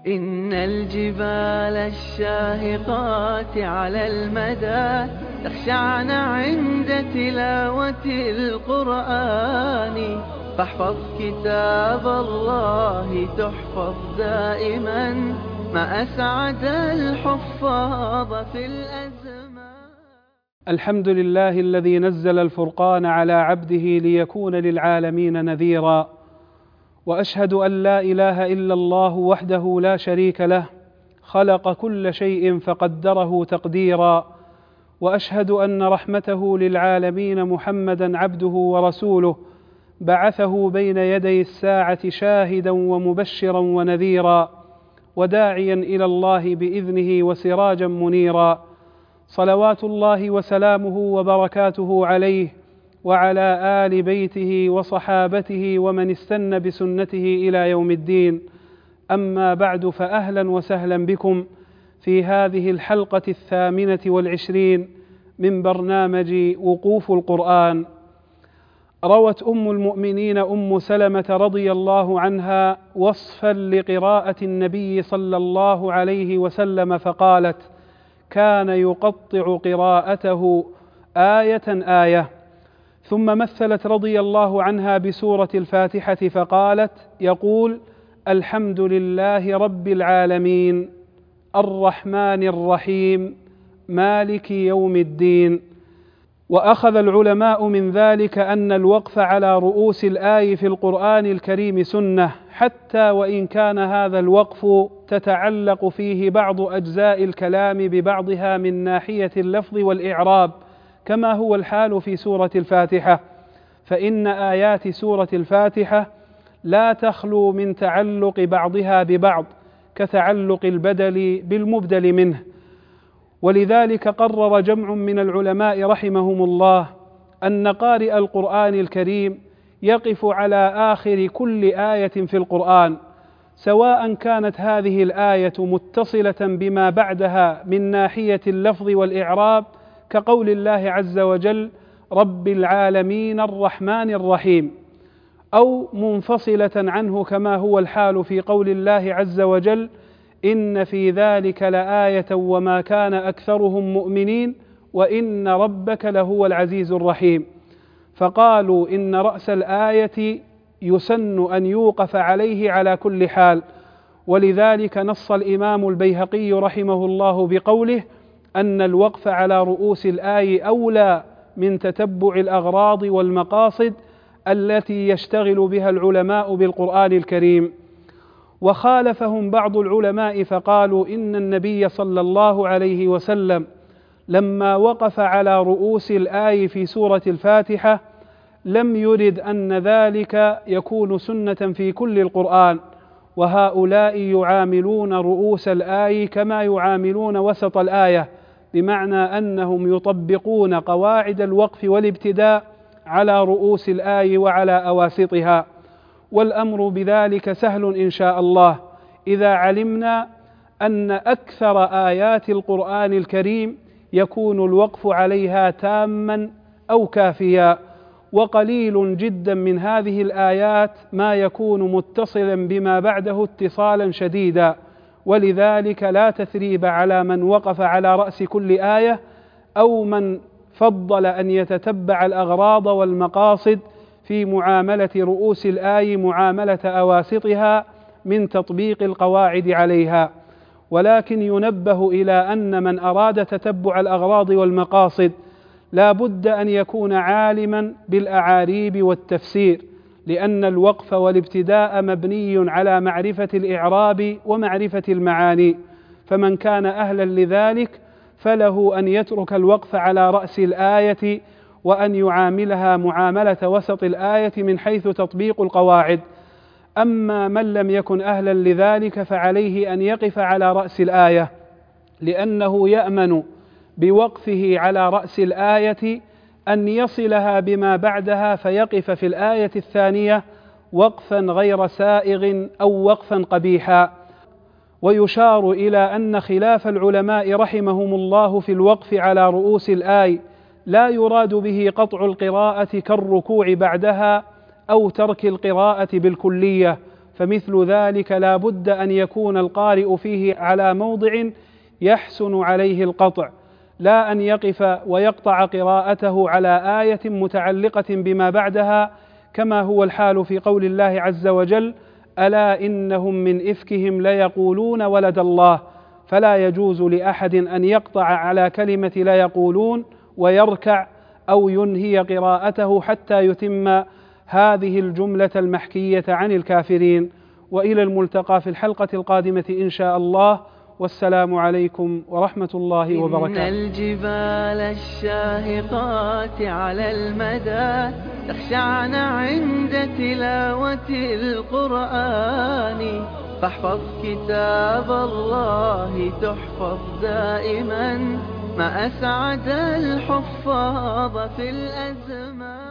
إن الجبال الشاهقات على المدى تخشعن عند تلاوة القرآن، فاحفظ كتاب الله تحفظ دائما، ما أسعد الحفاظ في الأزمان. الحمد لله الذي نزل الفرقان على عبده ليكون للعالمين نذيرا، وأشهد أن لا إله إلا الله وحده لا شريك له، خلق كل شيء فقدره تقديرا، وأشهد أن رحمته للعالمين محمدا عبده ورسوله، بعثه بين يدي الساعة شاهدا ومبشرا ونذيرا، وداعيا إلى الله بإذنه وسراجا منيرا، صلوات الله وسلامه وبركاته عليه وعلى آل بيته وصحابته ومن استنى بسنته إلى يوم الدين. أما بعد، فأهلا وسهلا بكم في هذه الحلقة 28 من برنامج وقوف القرآن. روت أم المؤمنين أم سلمة رضي الله عنها وصفا لقراءة النبي صلى الله عليه وسلم فقالت: كان يقطع قراءته آية آية. ثم مثلت رضي الله عنها بسورة الفاتحة فقالت: يقول: الحمد لله رب العالمين الرحمن الرحيم مالك يوم الدين. وأخذ العلماء من ذلك أن الوقف على رؤوس الآي في القرآن الكريم سنة، حتى وإن كان هذا الوقف تتعلق فيه بعض أجزاء الكلام ببعضها من ناحية اللفظ والإعراب، كما هو الحال في سورة الفاتحة، فإن آيات سورة الفاتحة لا تخلو من تعلق بعضها ببعض كتعلق البدل بالمبدل منه. ولذلك قرر جمع من العلماء رحمهم الله أن قارئ القرآن الكريم يقف على آخر كل آية في القرآن، سواء كانت هذه الآية متصلة بما بعدها من ناحية اللفظ والإعراب كقول الله عز وجل: رب العالمين الرحمن الرحيم، أو منفصلة عنه كما هو الحال في قول الله عز وجل: إن في ذلك لآية وما كان أكثرهم مؤمنين وإن ربك لهو العزيز الرحيم. فقالوا إن رأس الآية يسن أن يوقف عليه على كل حال، ولذلك نص الإمام البيهقي رحمه الله بقوله أن الوقف على رؤوس الآية أولى من تتبع الأغراض والمقاصد التي يشتغل بها العلماء بالقرآن الكريم. وخالفهم بعض العلماء فقالوا إن النبي صلى الله عليه وسلم لما وقف على رؤوس الآية في سورة الفاتحة لم يرد أن ذلك يكون سنة في كل القرآن، وهؤلاء يعاملون رؤوس الآية كما يعاملون وسط الآية، بمعنى أنهم يطبقون قواعد الوقف والابتداء على رؤوس الآية وعلى أواسطها، والأمر بذلك سهل إن شاء الله إذا علمنا أن أكثر آيات القرآن الكريم يكون الوقف عليها تاما أو كافيا، وقليل جدا من هذه الآيات ما يكون متصلا بما بعده اتصالا شديدا، ولذلك لا تثريب على من وقف على رأس كل آية أو من فضل أن يتتبع الأغراض والمقاصد في معاملة رؤوس الآية معاملة أواسطها من تطبيق القواعد عليها. ولكن ينبه إلى أن من أراد تتبع الأغراض والمقاصد لا بد أن يكون عالما بالأعاريب والتفسير، لأن الوقف والابتداء مبني على معرفة الإعراب ومعرفة المعاني، فمن كان أهلا لذلك فله أن يترك الوقف على رأس الآية وأن يعاملها معاملة وسط الآية من حيث تطبيق القواعد. أما من لم يكن أهلا لذلك فعليه أن يقف على رأس الآية، لأنه يأمن بوقفه على رأس الآية أن يصلها بما بعدها فيقف في الآية الثانية وقفا غير سائغ أو وقفا قبيحا. ويشار إلى أن خلاف العلماء رحمهم الله في الوقف على رؤوس الآية لا يراد به قطع القراءة كالركوع بعدها أو ترك القراءة بالكلية، فمثل ذلك لا بد أن يكون القارئ فيه على موضع يحسن عليه القطع، لا أن يقف ويقطع قراءته على آية متعلقة بما بعدها، كما هو الحال في قول الله عز وجل: ألا إنهم من إفكهم ليقولون ولد الله. فلا يجوز لأحد أن يقطع على كلمة لا يقولون ويركع أو ينهي قراءته حتى يتم هذه الجملة المحكية عن الكافرين. وإلى الملتقى في الحلقة القادمة إن شاء الله، والسلام عليكم ورحمة الله وبركاته. إن الجبال الشاهقات على المدى تخشعن عند تلاوة القرآن، فاحفظ كتاب الله تحفظ دائما، ما أسعد الحفاظ في الأزمان.